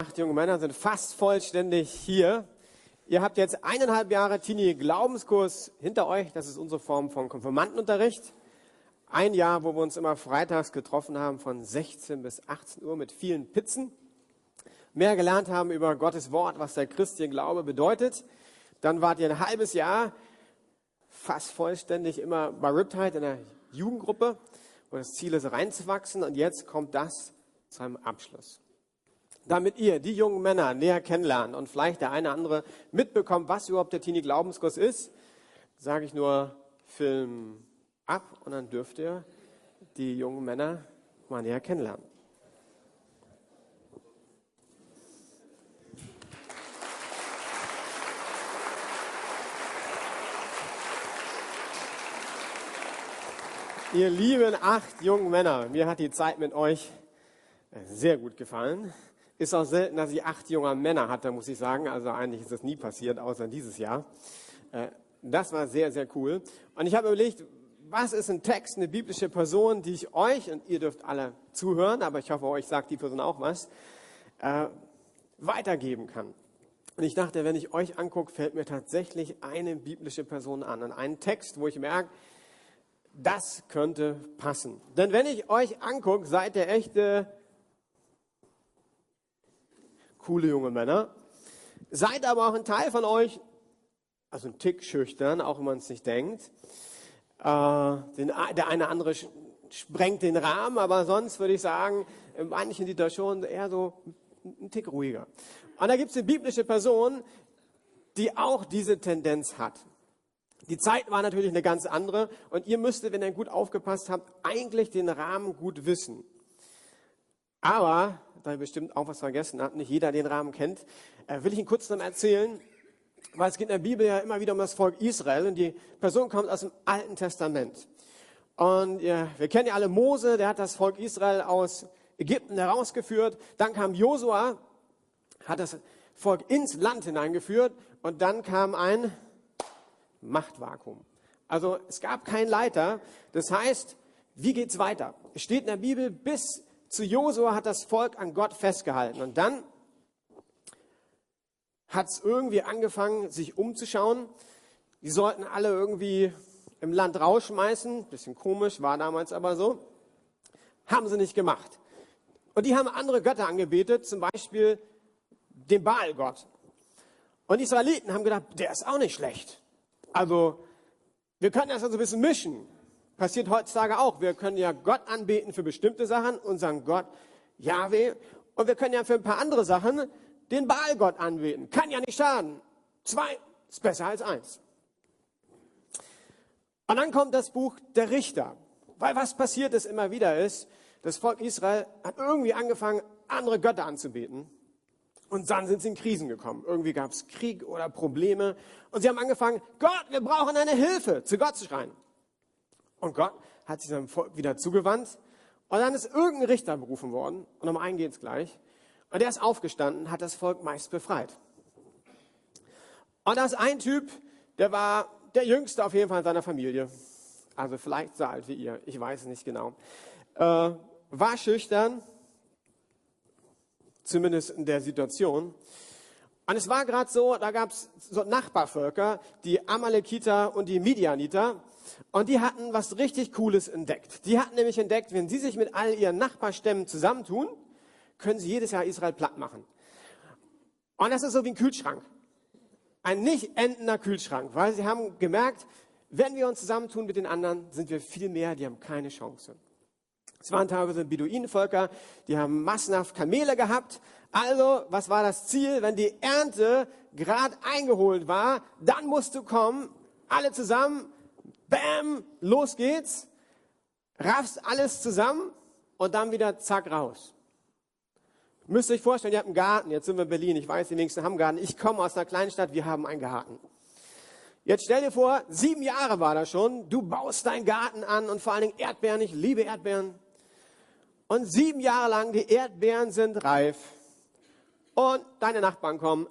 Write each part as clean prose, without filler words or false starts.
8 junge Männer sind fast vollständig hier. Ihr habt jetzt 1,5 Jahre Teenie-Glaubenskurs hinter euch. Das ist unsere Form von Konfirmandenunterricht. Ein Jahr, wo wir uns immer freitags getroffen haben von 16 bis 18 Uhr mit vielen Pizzen. Mehr gelernt haben über Gottes Wort, was der christliche Glaube bedeutet. Dann wart ihr ein halbes Jahr fast vollständig immer bei Riptide in der Jugendgruppe, wo das Ziel ist, reinzuwachsen. Und jetzt kommt das zu einem Abschluss. Damit ihr die jungen Männer näher kennenlernt und vielleicht der eine oder andere mitbekommt, was überhaupt der Teenie-Glaubenskurs ist, sage ich nur Film ab und dann dürft ihr die jungen Männer mal näher kennenlernen. Ihr lieben 8 jungen Männer, mir hat die Zeit mit euch sehr gut gefallen. Ist auch selten, dass ich 8 junge Männer hatte, muss ich sagen. Also eigentlich ist das nie passiert, außer dieses Jahr. Das war sehr, sehr cool. Und ich habe überlegt, was ist ein Text, eine biblische Person, die ich euch, und ihr dürft alle zuhören, aber ich hoffe, euch sagt die Person auch was, weitergeben kann. Und ich dachte, wenn ich euch angucke, fällt mir tatsächlich eine biblische Person an. Und einen Text, wo ich merke, das könnte passen. Denn wenn ich euch angucke, seid ihr echte coole junge Männer. Seid aber auch ein Teil von euch, also ein Tick schüchtern, auch wenn man es nicht denkt. Der eine andere sprengt den Rahmen, aber sonst würde ich sagen, manchen sieht das schon eher so ein Tick ruhiger. Und da gibt es eine biblische Person, die auch diese Tendenz hat. Die Zeit war natürlich eine ganz andere und ihr müsstet, wenn ihr gut aufgepasst habt, eigentlich den Rahmen gut wissen. Aber, da ihr bestimmt auch was vergessen habt, nicht jeder den Rahmen kennt, will ich ihn kurz noch erzählen, weil es geht in der Bibel ja immer wieder um das Volk Israel und die Person kommt aus dem Alten Testament. Und wir kennen ja alle Mose, der hat das Volk Israel aus Ägypten herausgeführt. Dann kam Josua, hat das Volk ins Land hineingeführt und dann kam ein Machtvakuum. Also es gab keinen Leiter. Das heißt, wie geht's weiter? Es steht in der Bibel, bis zu Josua hat das Volk an Gott festgehalten. Und dann hat es irgendwie angefangen, sich umzuschauen. Die sollten alle irgendwie im Land rausschmeißen. Bisschen komisch, war damals aber so. Haben sie nicht gemacht. Und die haben andere Götter angebetet, zum Beispiel den Baal-Gott. Und die Israeliten haben gedacht, der ist auch nicht schlecht. Also, wir können das also ein bisschen mischen. Passiert heutzutage auch. Wir können ja Gott anbeten für bestimmte Sachen, unseren Gott Jahwe. Und wir können ja für ein paar andere Sachen den Baal-Gott anbeten. Kann ja nicht schaden. 2 ist besser als 1. Und dann kommt das Buch der Richter. Weil was passiert ist immer wieder ist, das Volk Israel hat irgendwie angefangen, andere Götter anzubeten. Und dann sind sie in Krisen gekommen. Irgendwie gab es Krieg oder Probleme. Und sie haben angefangen, Gott, wir brauchen eine Hilfe, zu Gott zu schreien. Und Gott hat sich seinem Volk wieder zugewandt. Und dann ist irgendein Richter berufen worden. Und um einen geht es gleich. Und der ist aufgestanden, hat das Volk meist befreit. Und da ist ein Typ, der war der Jüngste auf jeden Fall in seiner Familie. Also vielleicht so alt wie ihr, ich weiß es nicht genau. War schüchtern, zumindest in der Situation. Und es war gerade so, da gab es so Nachbarvölker, die Amalekiter und die Midianiter. Und die hatten was richtig Cooles entdeckt. Die hatten nämlich entdeckt, wenn sie sich mit all ihren Nachbarstämmen zusammentun, können sie jedes Jahr Israel platt machen. Und das ist so wie ein Kühlschrank. Ein nicht endender Kühlschrank, weil sie haben gemerkt, wenn wir uns zusammentun mit den anderen, sind wir viel mehr, die haben keine Chance. Es waren teilweise Beduinenvölker, die haben massenhaft Kamele gehabt. Also, was war das Ziel? Wenn die Ernte gerade eingeholt war, dann musst du kommen, alle zusammen, bam, los geht's, raffst alles zusammen und dann wieder zack raus. Müsst ihr euch vorstellen, ihr habt einen Garten, jetzt sind wir in Berlin, ich weiß, die wenigsten haben einen Garten. Ich komme aus einer kleinen Stadt, wir haben einen Garten. Jetzt stell dir vor, 7 Jahre war das schon, du baust deinen Garten an und vor allen Dingen Erdbeeren, ich liebe Erdbeeren. Und 7 Jahre lang, die Erdbeeren sind reif und deine Nachbarn kommen.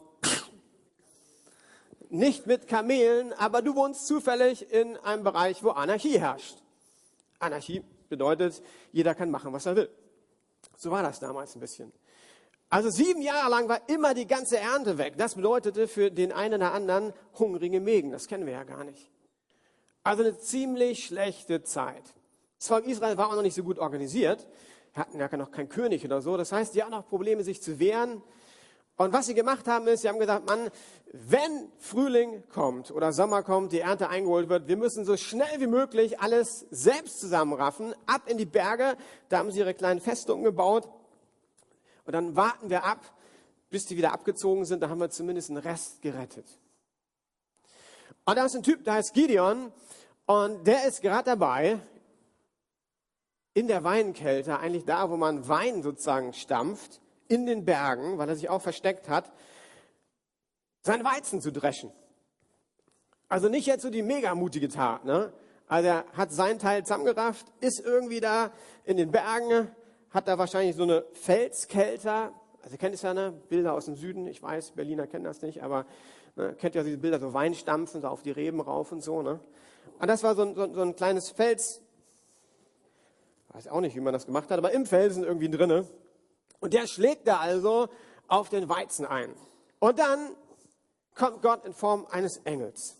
Nicht mit Kamelen, aber du wohnst zufällig in einem Bereich, wo Anarchie herrscht. Anarchie bedeutet, jeder kann machen, was er will. So war das damals ein bisschen. Also 7 Jahre lang war immer die ganze Ernte weg. Das bedeutete für den einen oder anderen hungrige Mägen. Das kennen wir ja gar nicht. Also eine ziemlich schlechte Zeit. Das Volk Israel war auch noch nicht so gut organisiert. Wir hatten ja noch keinen König oder so. Das heißt, die hatten auch Probleme, sich zu wehren. Und was sie gemacht haben, ist, sie haben gesagt, Mann, wenn Frühling kommt oder Sommer kommt, die Ernte eingeholt wird, wir müssen so schnell wie möglich alles selbst zusammenraffen, ab in die Berge. Da haben sie ihre kleinen Festungen gebaut. Und dann warten wir ab, bis die wieder abgezogen sind. Da haben wir zumindest einen Rest gerettet. Und da ist ein Typ, der heißt Gideon. Und der ist gerade dabei, in der Weinkelter, eigentlich da, wo man Wein sozusagen stampft, in den Bergen, weil er sich auch versteckt hat, sein Weizen zu dreschen. Also nicht jetzt so die mega mutige Tat, ne? Also er hat seinen Teil zusammengerafft, ist irgendwie da in den Bergen, hat da wahrscheinlich so eine Felskelter. Also ihr kennt es ja, ne? Bilder aus dem Süden, ich weiß, Berliner kennen das nicht, aber ne, kennt ja diese Bilder, so Wein stampfen, so auf die Reben rauf und so. Ne? Und das war so ein kleines Fels, weiß auch nicht, wie man das gemacht hat, aber im Felsen irgendwie drinne. Und der schlägt da also auf den Weizen ein. Und dann kommt Gott in Form eines Engels.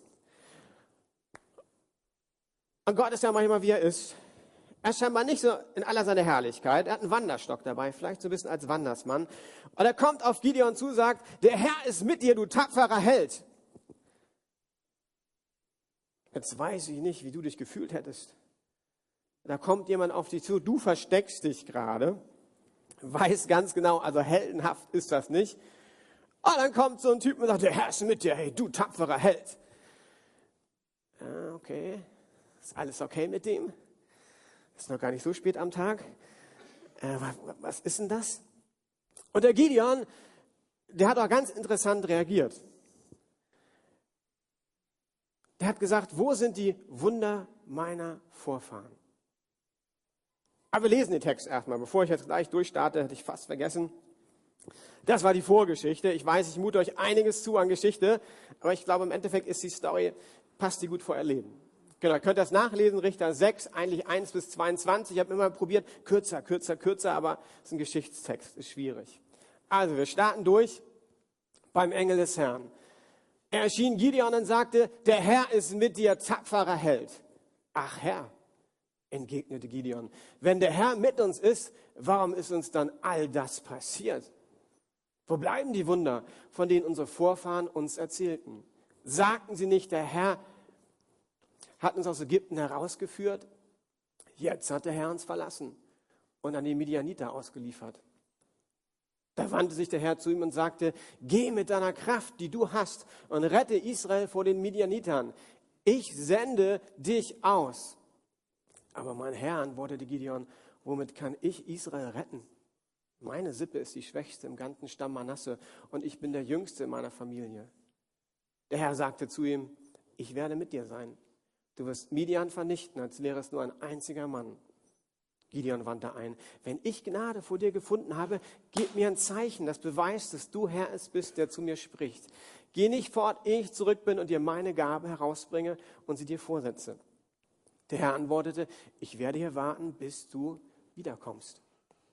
Und Gott ist ja manchmal, wie er ist. Er ist scheinbar nicht so in aller seiner Herrlichkeit. Er hat einen Wanderstock dabei, vielleicht so ein bisschen als Wandersmann. Und er kommt auf Gideon zu, sagt, der Herr ist mit dir, du tapferer Held. Jetzt weiß ich nicht, wie du dich gefühlt hättest. Da kommt jemand auf dich zu, du versteckst dich gerade, weiß ganz genau, also heldenhaft ist das nicht. Und dann kommt so ein Typ und sagt, der Herr ist mit dir, hey, du tapferer Held. Ja, okay, ist alles okay mit dem? Ist noch gar nicht so spät am Tag. Was ist denn das? Und der Gideon, der hat auch ganz interessant reagiert. Der hat gesagt, wo sind die Wunder meiner Vorfahren? Aber wir lesen den Text erstmal. Bevor ich jetzt gleich durchstarte, hätte ich fast vergessen. Das war die Vorgeschichte. Ich weiß, ich mute euch einiges zu an Geschichte, aber ich glaube, im Endeffekt ist die Story, passt die gut vor euer Leben. Genau, ihr könnt das nachlesen, Richter 6, eigentlich 1 bis 22. Ich habe immer probiert, kürzer, aber es ist ein Geschichtstext, ist schwierig. Also, wir starten durch beim Engel des Herrn. Er erschien Gideon und sagte, der Herr ist mit dir, tapferer Held. Ach Herr, entgegnete Gideon, wenn der Herr mit uns ist, warum ist uns dann all das passiert? Wo bleiben die Wunder, von denen unsere Vorfahren uns erzählten? Sagten sie nicht, der Herr hat uns aus Ägypten herausgeführt? Jetzt hat der Herr uns verlassen und an die Midianiter ausgeliefert. Da wandte sich der Herr zu ihm und sagte, geh mit deiner Kraft, die du hast, und rette Israel vor den Midianitern. Ich sende dich aus. Aber mein Herr, antwortete Gideon, womit kann ich Israel retten? Meine Sippe ist die schwächste im ganzen Stamm Manasse und ich bin der Jüngste in meiner Familie. Der Herr sagte zu ihm, ich werde mit dir sein. Du wirst Midian vernichten, als wäre es nur ein einziger Mann. Gideon wandte ein, wenn ich Gnade vor dir gefunden habe, gib mir ein Zeichen, das beweist, dass du Herr es bist, der zu mir spricht. Geh nicht fort, ehe ich zurück bin und dir meine Gabe herausbringe und sie dir vorsetze. Der Herr antwortete, ich werde hier warten, bis du wiederkommst.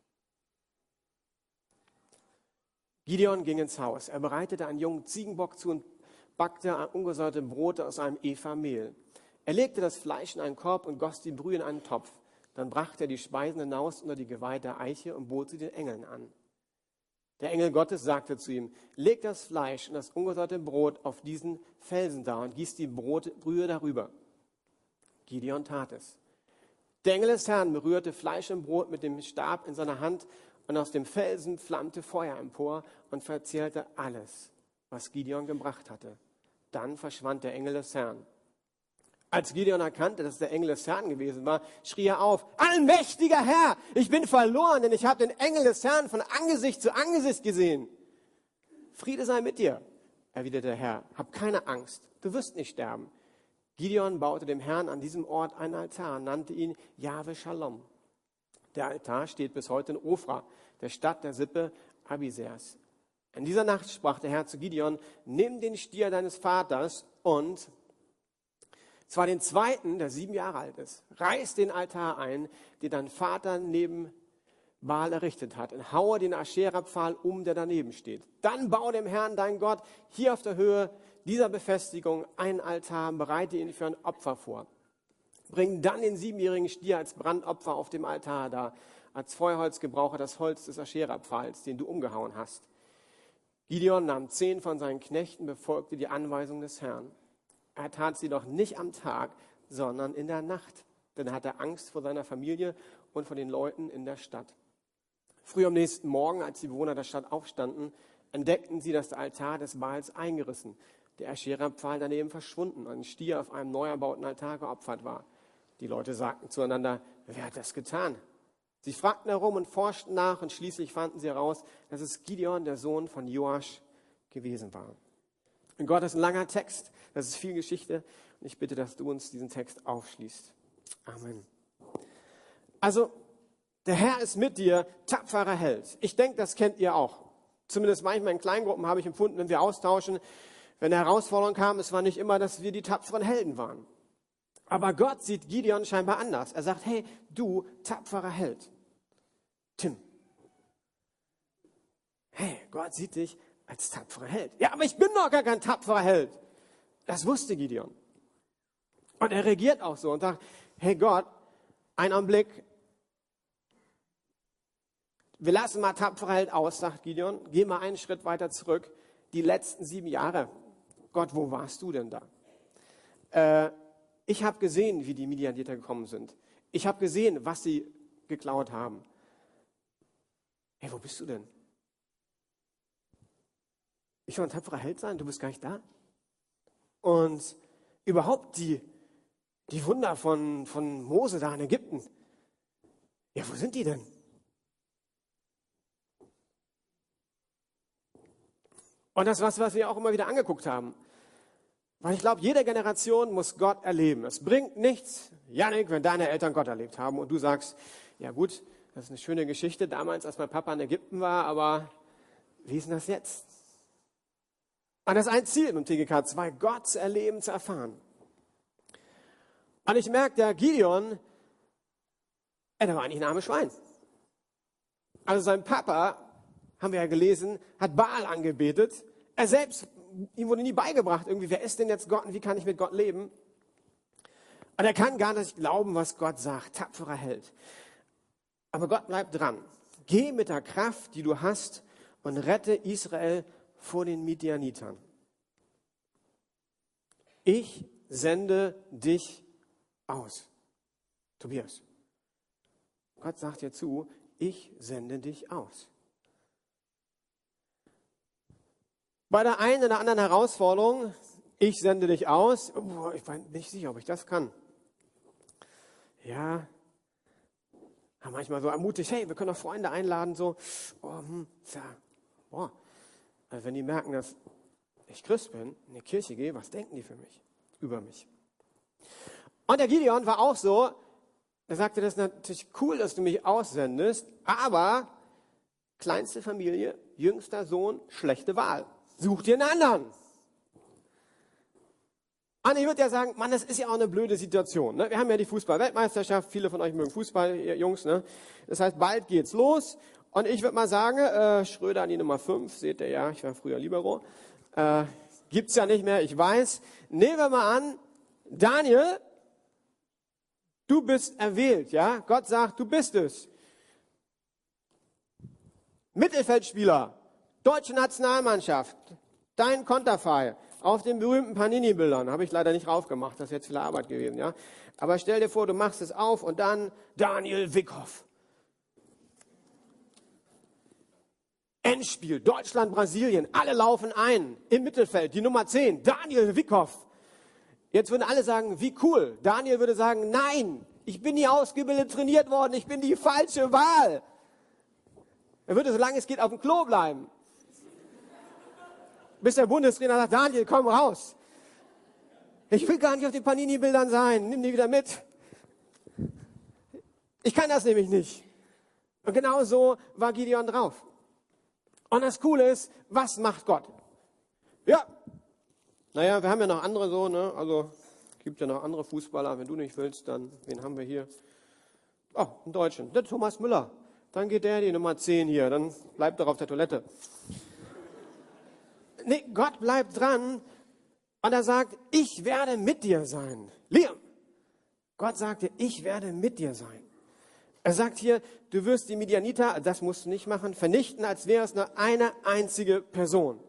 Gideon ging ins Haus. Er bereitete einen jungen Ziegenbock zu und backte ungesäuerte Brote aus einem Epha Mehl. Er legte das Fleisch in einen Korb und goss die Brühe in einen Topf. Dann brachte er die Speisen hinaus unter die geweihte Eiche und bot sie den Engeln an. Der Engel Gottes sagte zu ihm, leg das Fleisch und das ungesäuerte Brot auf diesen Felsen da und gieß die Brühe darüber. Gideon tat es. Der Engel des Herrn berührte Fleisch und Brot mit dem Stab in seiner Hand und aus dem Felsen flammte Feuer empor und verzehrte alles, was Gideon gebracht hatte. Dann verschwand der Engel des Herrn. Als Gideon erkannte, dass es der Engel des Herrn gewesen war, schrie er auf, allmächtiger Herr, ich bin verloren, denn ich habe den Engel des Herrn von Angesicht zu Angesicht gesehen. Friede sei mit dir, erwiderte der Herr, hab keine Angst, du wirst nicht sterben. Gideon baute dem Herrn an diesem Ort einen Altar und nannte ihn Jahwe Shalom. Der Altar steht bis heute in Ofra, der Stadt der Sippe Abisers. In dieser Nacht sprach der Herr zu Gideon, nimm den Stier deines Vaters und zwar den zweiten, der 7 Jahre alt ist, reiß den Altar ein, den dein Vater neben Baal errichtet hat. Und haue den Aschera-Pfahl um, der daneben steht. Dann baue dem Herrn, dein Gott, hier auf der Höhe dieser Befestigung einen Altar, bereite ihn für ein Opfer vor. Bring dann den 7-jährigen Stier als Brandopfer auf dem Altar dar. Als Feuerholz gebrauche das Holz des Aschera-Pfahls, den du umgehauen hast. Gideon nahm 10 von seinen Knechten, befolgte die Anweisung des Herrn. Er tat sie doch nicht am Tag, sondern in der Nacht. Denn er hatte Angst vor seiner Familie und vor den Leuten in der Stadt. Früh am nächsten Morgen, als die Bewohner der Stadt aufstanden, entdeckten sie, dass der Altar des Baals eingerissen, der Aschera-Pfahl daneben verschwunden und ein Stier auf einem neu erbauten Altar geopfert war. Die Leute sagten zueinander, wer hat das getan? Sie fragten herum und forschten nach und schließlich fanden sie heraus, dass es Gideon, der Sohn von Joasch, gewesen war. Und Gott ist ein langer Text, das ist viel Geschichte und ich bitte, dass du uns diesen Text aufschließt. Amen. Also, der Herr ist mit dir, tapferer Held. Ich denke, das kennt ihr auch. Zumindest manchmal in Kleingruppen habe ich empfunden, wenn wir austauschen, wenn eine Herausforderung kam, es war nicht immer, dass wir die tapferen Helden waren. Aber Gott sieht Gideon scheinbar anders. Er sagt, hey, du tapferer Held. Tim. Hey, Gott sieht dich als tapferer Held. Ja, aber ich bin doch gar kein tapferer Held. Das wusste Gideon. Und er reagiert auch so und sagt, hey Gott, einen Augenblick, wir lassen mal tapferer Held aus, sagt Gideon. Geh mal einen Schritt weiter zurück. Die letzten 7 Jahre. Gott, wo warst du denn da? Ich habe gesehen, wie die Midianiter gekommen sind. Ich habe gesehen, was sie geklaut haben. Hey, wo bist du denn? Ich soll ein tapferer Held sein, du bist gar nicht da. Und überhaupt die Wunder von Mose da in Ägypten. Ja, wo sind die denn? Und das ist was wir auch immer wieder angeguckt haben. Weil ich glaube, jede Generation muss Gott erleben. Es bringt nichts, Jannik, wenn deine Eltern Gott erlebt haben und du sagst, ja gut, das ist eine schöne Geschichte damals, als mein Papa in Ägypten war, aber wie ist denn das jetzt? Und das ist ein Ziel im TGK 2, Gott zu erleben, zu erfahren. Und ich merke, der Gideon, der war eigentlich ein armes Schwein. Also sein Papa, haben wir ja gelesen, hat Baal angebetet. Er selbst, ihm wurde nie beigebracht, irgendwie, wer ist denn jetzt Gott und wie kann ich mit Gott leben? Und er kann gar nicht glauben, was Gott sagt. Tapferer Held. Aber Gott bleibt dran. Geh mit der Kraft, die du hast, und rette Israel vor den Midianitern. Ich sende dich aus. Tobias. Gott sagt dir zu, ich sende dich aus. Bei der einen oder anderen Herausforderung, ich sende dich aus, ich bin nicht sicher, ob ich das kann. Ja, manchmal so ermutigt, hey, wir können doch Freunde einladen, so, also wenn die merken, dass ich Christ bin, in die Kirche gehe, was denken die über mich? Und der Gideon war auch so, er sagte, das ist natürlich cool, dass du mich aussendest, aber kleinste Familie, jüngster Sohn, schlechte Wahl. Such dir einen anderen. Und ich würde ja sagen, Mann, das ist ja auch eine blöde Situation. Ne? Wir haben ja die Fußball-Weltmeisterschaft, viele von euch mögen Fußball, ihr Jungs. Ne? Das heißt, bald geht's los. Und ich würde mal sagen, Schröder an die Nummer 5, seht ihr ja, ich war früher Libero. Gibt's ja nicht mehr, ich weiß. Nehmen wir mal an, Daniel, du bist erwählt, ja? Gott sagt, du bist es. Mittelfeldspieler, deutsche Nationalmannschaft, dein Konterfei auf den berühmten Panini-Bildern, habe ich leider nicht raufgemacht, das ist jetzt viel Arbeit gewesen, ja? Aber stell dir vor, du machst es auf und dann Daniel Wickhoff. Endspiel, Deutschland, Brasilien, alle laufen ein, im Mittelfeld, die Nummer 10, Daniel Wickhoff. Jetzt würden alle sagen, wie cool. Daniel würde sagen, nein, ich bin nie ausgebildet, trainiert worden, ich bin die falsche Wahl. Er würde, solange es geht, auf dem Klo bleiben. Bis der Bundestrainer sagt, Daniel, komm raus. Ich will gar nicht auf den Panini-Bildern sein, nimm die wieder mit. Ich kann das nämlich nicht. Und genau so war Gideon drauf. Und das Coole ist, was macht Gott? Ja, naja, wir haben ja noch andere so, ne? Also gibt ja noch andere Fußballer. Wenn du nicht willst, dann, wen haben wir hier? Oh, einen Deutschen, der Thomas Müller. dann geht der, die Nummer 10 hier, dann bleibt doch auf der Toilette. Nee, Gott bleibt dran und er sagt, ich werde mit dir sein. Liam, Gott sagte, ich werde mit dir sein. Er sagt hier, du wirst die Midianiter, das musst du nicht machen, vernichten, als wäre es nur eine einzige Person.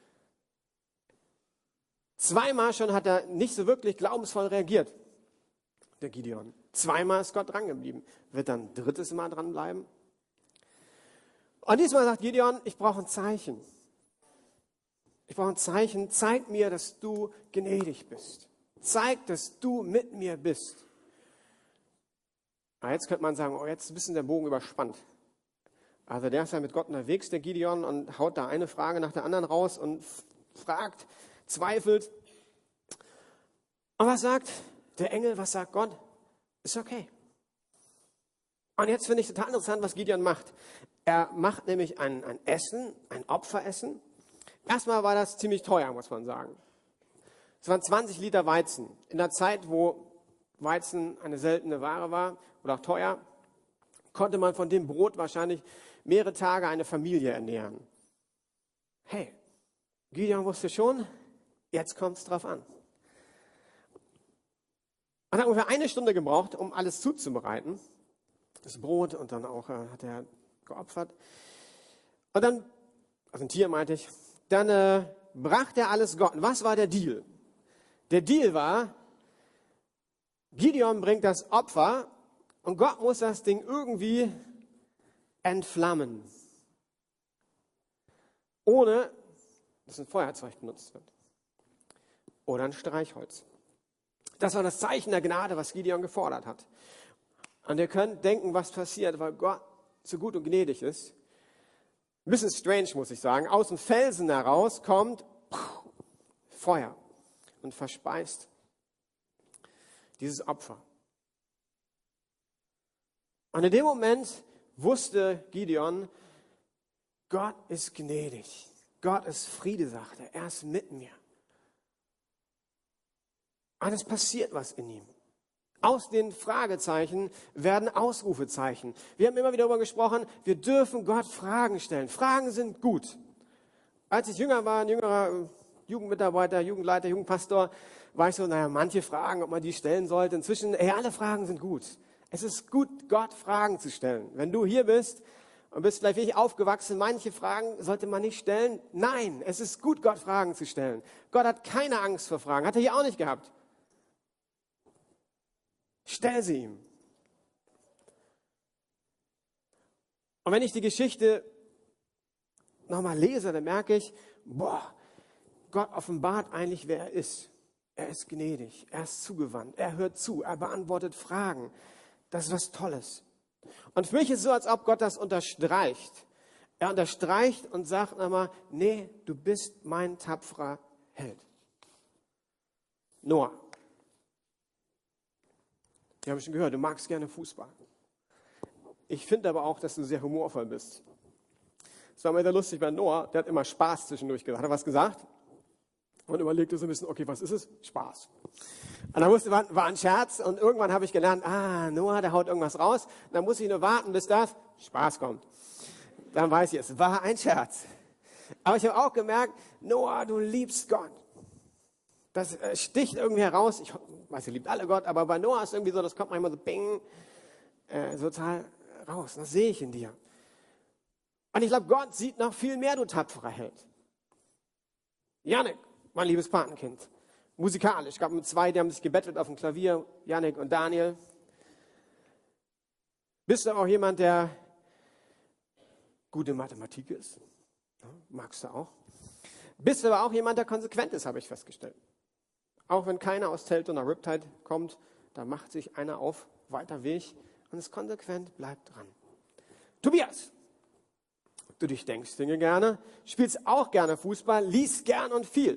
Zweimal schon hat er nicht so wirklich glaubensvoll reagiert, der Gideon. Zweimal ist Gott drangeblieben. Wird dann ein drittes Mal dranbleiben? Und diesmal sagt Gideon, ich brauche ein Zeichen. Ich brauche ein Zeichen. Zeig mir, dass du gnädig bist. Zeig, dass du mit mir bist. Aber jetzt könnte man sagen, oh, jetzt ist ein bisschen der Bogen überspannt. Also der ist ja mit Gott unterwegs, der Gideon, und haut da eine Frage nach der anderen raus und fragt, zweifelt. Und was sagt der Engel, was sagt Gott? Ist okay. Und jetzt finde ich total interessant, was Gideon macht. Er macht nämlich ein Essen, ein Opferessen. Erstmal war das ziemlich teuer, muss man sagen. Es waren 20 Liter Weizen. In der Zeit, wo Weizen eine seltene Ware war oder auch teuer, konnte man von dem Brot wahrscheinlich mehrere Tage eine Familie ernähren. Hey, Gideon wusste schon, jetzt kommt es drauf an. Man hat ungefähr eine Stunde gebraucht, um alles zuzubereiten. Das Brot und dann auch hat er geopfert. Und dann, also ein Tier meinte ich, dann brachte er alles Gott. Und was war der Deal? Der Deal war, Gideon bringt das Opfer und Gott muss das Ding irgendwie entflammen. Ohne, dass ein Feuerzeug benutzt wird. Oder ein Streichholz. Das war das Zeichen der Gnade, was Gideon gefordert hat. Und ihr könnt denken, was passiert, weil Gott so gut und gnädig ist. Ein bisschen strange, muss ich sagen. Aus dem Felsen heraus kommt Feuer und verspeist dieses Opfer. Und in dem Moment wusste Gideon, Gott ist gnädig. Gott ist Friede, sagte er. Er ist mit mir. Und es passiert was in ihm. Aus den Fragezeichen werden Ausrufezeichen. Wir haben immer wieder darüber gesprochen, wir dürfen Gott Fragen stellen. Fragen sind gut. Als ich jünger war, ein jüngerer Jugendmitarbeiter, Jugendleiter, Jugendpastor, war ich so, manche Fragen, ob man die stellen sollte. Inzwischen, alle Fragen sind gut. Es ist gut, Gott Fragen zu stellen. Wenn du hier bist und bist vielleicht wirklich aufgewachsen, manche Fragen sollte man nicht stellen. Nein, es ist gut, Gott Fragen zu stellen. Gott hat keine Angst vor Fragen, hat er hier auch nicht gehabt. Stell sie ihm. Und wenn ich die Geschichte nochmal lese, dann merke ich, Gott offenbart eigentlich, wer er ist. Er ist gnädig, er ist zugewandt, er hört zu, er beantwortet Fragen. Das ist was Tolles. Und für mich ist es so, als ob Gott das unterstreicht. Er unterstreicht und sagt nochmal, nee, du bist mein tapferer Held. Noah. Wir haben schon gehört, du magst gerne Fußball. Ich finde aber auch, dass du sehr humorvoll bist. Es war immer sehr lustig bei Noah, der hat immer Spaß zwischendurch gesagt. Hat er was gesagt? Und überlegte so ein bisschen, okay, was ist es? Spaß. Und dann wusste man, war ein Scherz und irgendwann habe ich gelernt, Noah, der haut irgendwas raus. Und dann muss ich nur warten, bis das Spaß kommt. Dann weiß ich, es war ein Scherz. Aber ich habe auch gemerkt, Noah, du liebst Gott. Das sticht irgendwie heraus. Ich weiß, ihr liebt alle Gott, aber bei Noah ist irgendwie so, das kommt manchmal so bing, total raus. Das sehe ich in dir. Und ich glaube, Gott sieht noch viel mehr, du tapferer Held. Janik, mein liebes Patenkind. Musikalisch. Ich gab mit 2, die haben sich gebettelt auf dem Klavier. Janik und Daniel. Bist du auch jemand, der gut in Mathematik ist? Ja, magst du auch? Bist du aber auch jemand, der konsequent ist, habe ich festgestellt. Auch wenn keiner aus Teltow nach Riptide kommt, da macht sich einer auf, weiter Weg und ist konsequent, bleibt dran. Tobias, du durchdenkst Dinge gerne, spielst auch gerne Fußball, liest gern und viel.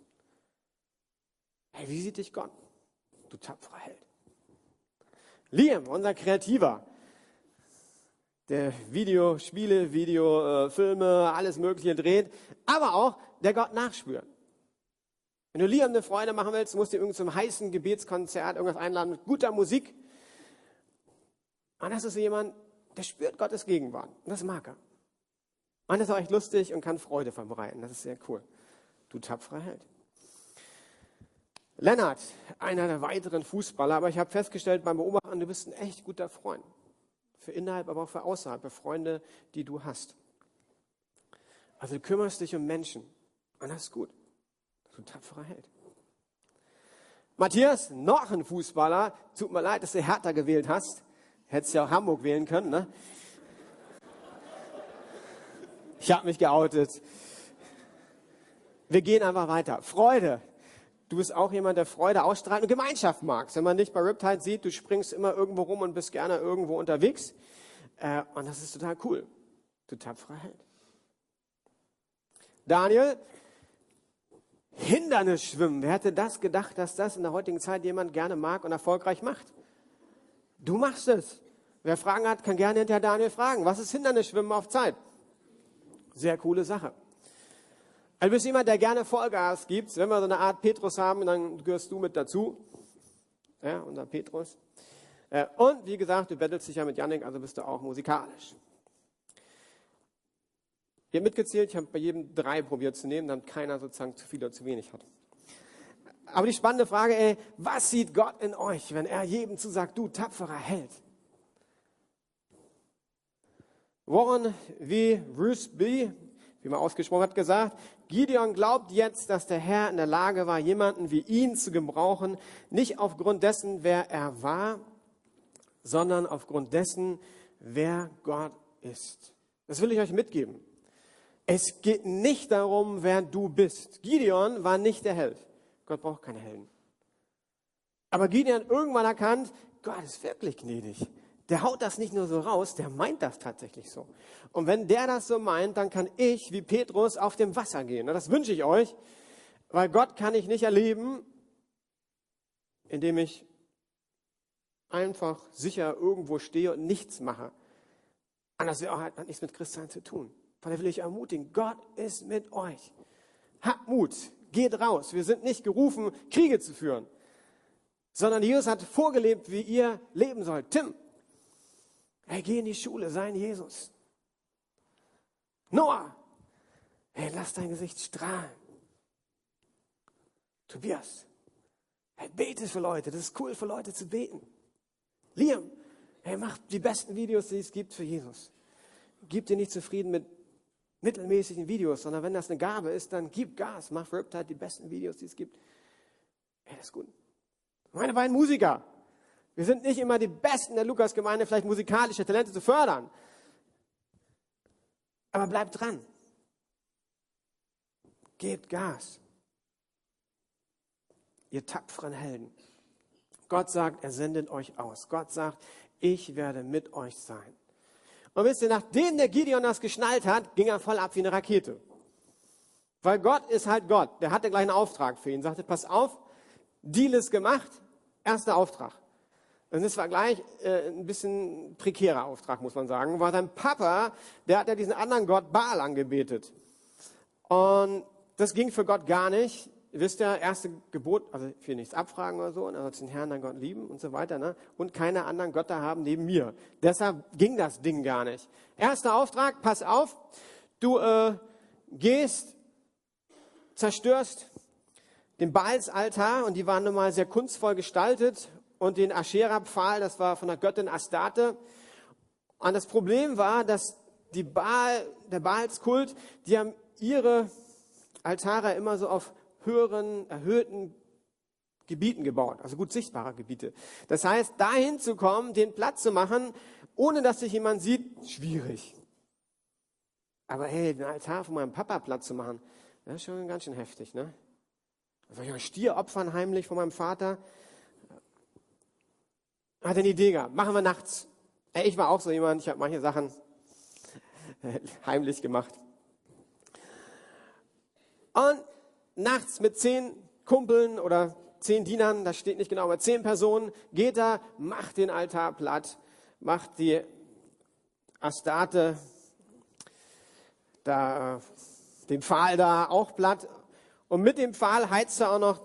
Hey, wie sieht dich Gott? Du tapferer Held. Liam, unser Kreativer, der Videospiele, Filme, alles Mögliche dreht, aber auch der Gott nachspürt. Wenn du Liam eine Freude machen willst, musst du ihn zum heißen Gebetskonzert irgendwas einladen mit guter Musik. Und das ist so jemand, der spürt Gottes Gegenwart. Und das mag er. Und das ist auch echt lustig und kann Freude verbreiten. Das ist sehr cool. Du tapferer Held. Lennart, einer der weiteren Fußballer, aber ich habe festgestellt beim Beobachten, du bist ein echt guter Freund. Für innerhalb, aber auch für außerhalb, für Freunde, die du hast. Also du kümmerst dich um Menschen. Und das ist gut. Du tapferer Held. Matthias, noch ein Fußballer. Tut mir leid, dass du Hertha gewählt hast. Hättest ja auch Hamburg wählen können, ne? Ich habe mich geoutet. Wir gehen einfach weiter. Freude. Du bist auch jemand, der Freude ausstrahlt und Gemeinschaft magst. Wenn man dich bei Riptide sieht, du springst immer irgendwo rum und bist gerne irgendwo unterwegs. Und das ist total cool. Du tapferer Held. Daniel, Hindernisschwimmen. Wer hätte das gedacht, dass das in der heutigen Zeit jemand gerne mag und erfolgreich macht? Du machst es. Wer Fragen hat, kann gerne hinterher Daniel fragen. Was ist Hindernisschwimmen auf Zeit? Sehr coole Sache. Also du bist jemand, der gerne Vollgas gibt. Wenn wir so eine Art Petrus haben, dann gehörst du mit dazu. Ja, unser Petrus. Und wie gesagt, du bettelst dich ja mit Jannik, also bist du auch musikalisch. Ich habe mitgezählt, ich habe bei jedem 3 probiert zu nehmen, damit keiner sozusagen zu viel oder zu wenig hat. Aber die spannende Frage, was sieht Gott in euch, wenn er jedem zusagt, du tapferer Held? Warren V. Rusby, wie man ausgesprochen hat, gesagt, Gideon glaubt jetzt, dass der Herr in der Lage war, jemanden wie ihn zu gebrauchen, nicht aufgrund dessen, wer er war, sondern aufgrund dessen, wer Gott ist. Das will ich euch mitgeben. Es geht nicht darum, wer du bist. Gideon war nicht der Held. Gott braucht keine Helden. Aber Gideon hat irgendwann erkannt, Gott ist wirklich gnädig. Der haut das nicht nur so raus, der meint das tatsächlich so. Und wenn der das so meint, dann kann ich, wie Petrus, auf dem Wasser gehen. Und das wünsche ich euch, weil Gott kann ich nicht erleben, indem ich einfach sicher irgendwo stehe und nichts mache. Anders hat nichts mit Christsein zu tun. Von daher will ich ermutigen, Gott ist mit euch. Habt Mut, geht raus. Wir sind nicht gerufen, Kriege zu führen, sondern Jesus hat vorgelebt, wie ihr leben sollt. Tim, geh in die Schule, sei ein Jesus. Noah, lass dein Gesicht strahlen. Tobias, bete für Leute, das ist cool für Leute zu beten. Liam, mach die besten Videos, die es gibt für Jesus. Gib dir nicht zufrieden mit mittelmäßigen Videos, sondern wenn das eine Gabe ist, dann gib Gas, mach für Riptide die besten Videos, die es gibt. Das ist gut. Meine beiden Musiker, wir sind nicht immer die Besten der Lukas-Gemeinde, vielleicht musikalische Talente zu fördern. Aber bleibt dran. Gebt Gas. Ihr tapferen Helden. Gott sagt, er sendet euch aus. Gott sagt, ich werde mit euch sein. Und wisst ihr, nachdem der Gideon das geschnallt hat, ging er voll ab wie eine Rakete. Weil Gott ist halt Gott. Der hatte gleich einen Auftrag für ihn. Sagte, pass auf, Deal ist gemacht, erster Auftrag. Und das war gleich ein bisschen prekärer Auftrag, muss man sagen. Weil sein Papa, der hat ja diesen anderen Gott Baal angebetet. Und das ging für Gott gar nicht. Ihr wisst ja, erste Gebot, also ich will nichts abfragen oder so, also den Herrn, dein Gott lieben und so weiter, ne? Und keine anderen Götter haben neben mir. Deshalb ging das Ding gar nicht. Erster Auftrag, pass auf, du gehst, zerstörst den Baalsaltar, und die waren nun mal sehr kunstvoll gestaltet, und den Aschera-Pfahl, das war von der Göttin Astarte. Und das Problem war, dass der Baalskult, die haben ihre Altare immer so auf höheren, erhöhten Gebieten gebaut, also gut sichtbare Gebiete. Das heißt, dahin zu kommen, den Platz zu machen, ohne dass sich jemand sieht, schwierig. Aber hey, den Altar von meinem Papa Platz zu machen, das ist schon ganz schön heftig, ne? Soll ich einen Stier opfern heimlich von meinem Vater? Hat eine Idee gehabt, machen wir nachts. Ich war auch so jemand, ich habe manche Sachen heimlich gemacht. Und nachts mit 10 Kumpeln oder 10 Dienern, das steht nicht genau, aber 10 Personen, geht er, macht den Altar platt, macht die Astarte, den Pfahl da auch platt, und mit dem Pfahl heizt er auch noch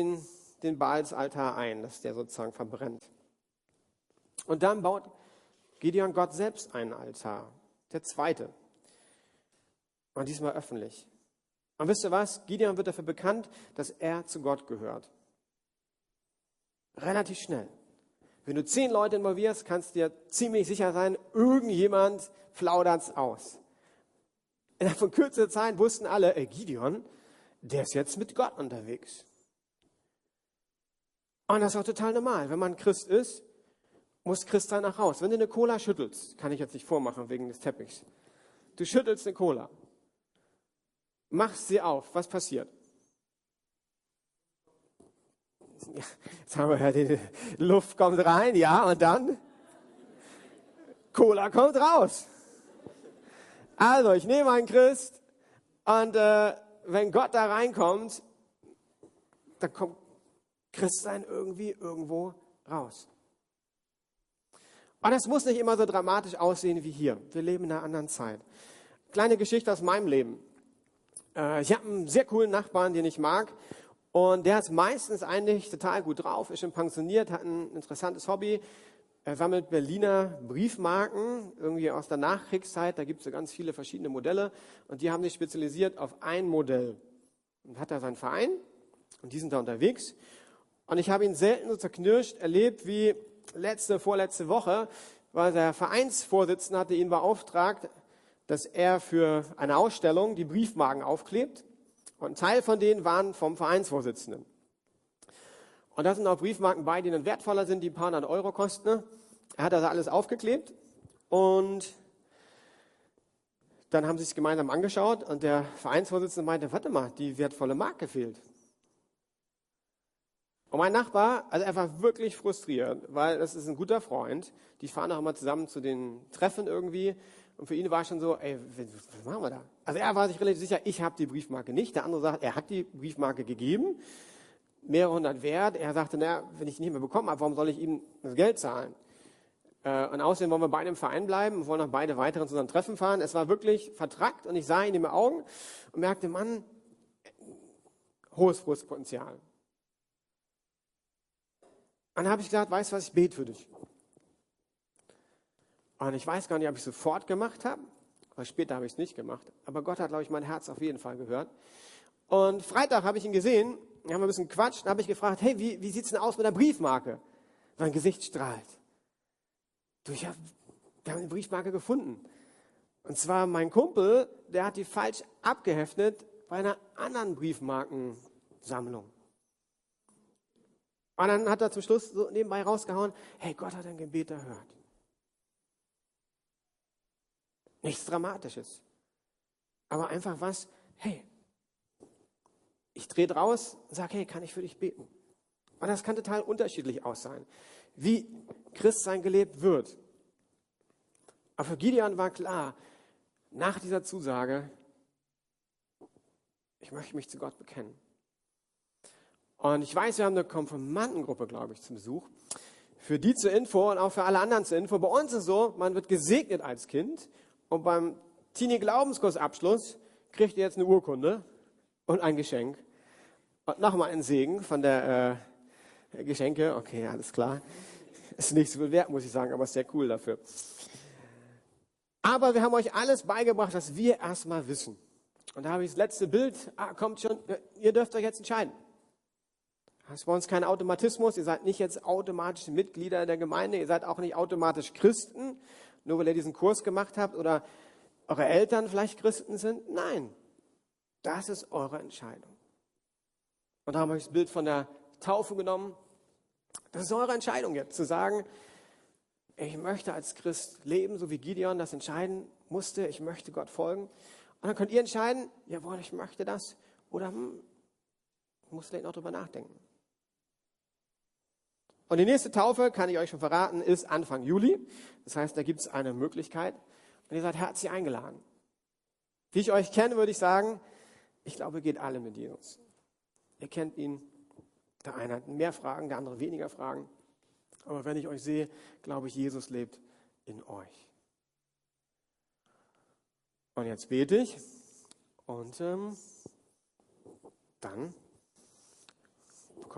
den Baalsaltar ein, dass der sozusagen verbrennt. Und dann baut Gideon Gott selbst einen Altar. Der zweite. Und diesmal öffentlich. Und wisst ihr was? Gideon wird dafür bekannt, dass er zu Gott gehört. Relativ schnell. Wenn du 10 Leute involvierst, kannst du dir ziemlich sicher sein, irgendjemand plaudert's aus. Innerhalb von kürzer Zeit wussten alle, Gideon, der ist jetzt mit Gott unterwegs. Und das ist auch total normal. Wenn man Christ ist, muss Christ sein nach Haus. Wenn du eine Cola schüttelst, kann ich jetzt nicht vormachen wegen des Teppichs. Du schüttelst eine Cola, machst sie auf, was passiert? Ja, jetzt haben wir ja die Luft kommt rein, ja, und dann? Cola kommt raus. Also, ich nehme einen Christ und wenn Gott da reinkommt, dann kommt Christsein irgendwie irgendwo raus. Und das muss nicht immer so dramatisch aussehen wie hier. Wir leben in einer anderen Zeit. Kleine Geschichte aus meinem Leben. Ich habe einen sehr coolen Nachbarn, den ich mag. Und der ist meistens eigentlich total gut drauf, ist schon pensioniert, hat ein interessantes Hobby. Er sammelt Berliner Briefmarken, irgendwie aus der Nachkriegszeit. Da gibt es so ganz viele verschiedene Modelle. Und die haben sich spezialisiert auf ein Modell. Und hat da seinen Verein und die sind da unterwegs. Und ich habe ihn selten so zerknirscht erlebt wie vorletzte Woche, weil der Vereinsvorsitzende hatte ihn beauftragt, dass er für eine Ausstellung die Briefmarken aufklebt. Und ein Teil von denen waren vom Vereinsvorsitzenden. Und da sind auch Briefmarken bei, die dann wertvoller sind, die ein paar hundert Euro kosten. Er hat also alles aufgeklebt und dann haben sie es gemeinsam angeschaut und der Vereinsvorsitzende meinte, warte mal, die wertvolle Marke fehlt. Und mein Nachbar, also er war wirklich frustriert, weil das ist ein guter Freund. Die fahren auch immer zusammen zu den Treffen irgendwie. Und für ihn war schon so, was machen wir da? Also er war sich relativ sicher, ich habe die Briefmarke nicht. Der andere sagt, er hat die Briefmarke gegeben, mehrere hundert wert. Er sagte, naja, wenn ich die nicht mehr bekommen habe, warum soll ich ihm das Geld zahlen? Und außerdem wollen wir beide im Verein bleiben und wollen auch beide weiteren zu unseren Treffen fahren. Es war wirklich vertrackt und ich sah ihn in den Augen und merkte, Mann, hohes Frustpotenzial. Und dann habe ich gesagt, weißt du was, ich bete für dich. Und ich weiß gar nicht, ob ich es sofort gemacht habe, weil später habe ich es nicht gemacht. Aber Gott hat, glaube ich, mein Herz auf jeden Fall gehört. Und Freitag habe ich ihn gesehen, haben wir ein bisschen gequatscht, dann habe ich gefragt, hey, wie sieht es denn aus mit der Briefmarke? Sein Gesicht strahlt. Du, wir haben eine Briefmarke gefunden. Und zwar mein Kumpel, der hat die falsch abgeheftet bei einer anderen Briefmarkensammlung. Und dann hat er zum Schluss so nebenbei rausgehauen, hey, Gott hat ein Gebet erhört. Nichts Dramatisches. Aber einfach was, hey, ich drehe draus und sage, hey, kann ich für dich beten? Und das kann total unterschiedlich aussehen, wie Christsein gelebt wird. Aber für Gideon war klar, nach dieser Zusage, ich möchte mich zu Gott bekennen. Und ich weiß, wir haben eine Konfirmandengruppe, glaube ich, zum Besuch. Für die zur Info und auch für alle anderen zur Info. Bei uns ist es so, man wird gesegnet als Kind und beim Teenie-Glaubenskursabschluss kriegt ihr jetzt eine Urkunde und ein Geschenk. Und nochmal einen Segen von der Geschenke. Okay, alles klar. Ist nicht so viel wert, muss ich sagen, aber ist sehr cool dafür. Aber wir haben euch alles beigebracht, was wir erstmal wissen. Und da habe ich das letzte Bild. Kommt schon, ihr dürft euch jetzt entscheiden. Das ist bei uns kein Automatismus. Ihr seid nicht jetzt automatisch Mitglieder der Gemeinde. Ihr seid auch nicht automatisch Christen, nur weil ihr diesen Kurs gemacht habt oder eure Eltern vielleicht Christen sind. Nein, das ist eure Entscheidung. Und da haben wir das Bild von der Taufe genommen. Das ist eure Entscheidung jetzt, zu sagen, ich möchte als Christ leben, so wie Gideon das entscheiden musste. Ich möchte Gott folgen. Und dann könnt ihr entscheiden, jawohl, ich möchte das. Oder muss vielleicht noch drüber nachdenken. Und die nächste Taufe, kann ich euch schon verraten, ist Anfang Juli. Das heißt, da gibt es eine Möglichkeit. Und ihr seid herzlich eingeladen. Wie ich euch kenne, würde ich sagen, ich glaube, ihr geht alle mit Jesus. Ihr kennt ihn. Der eine hat mehr Fragen, der andere weniger Fragen. Aber wenn ich euch sehe, glaube ich, Jesus lebt in euch. Und jetzt bete ich und dann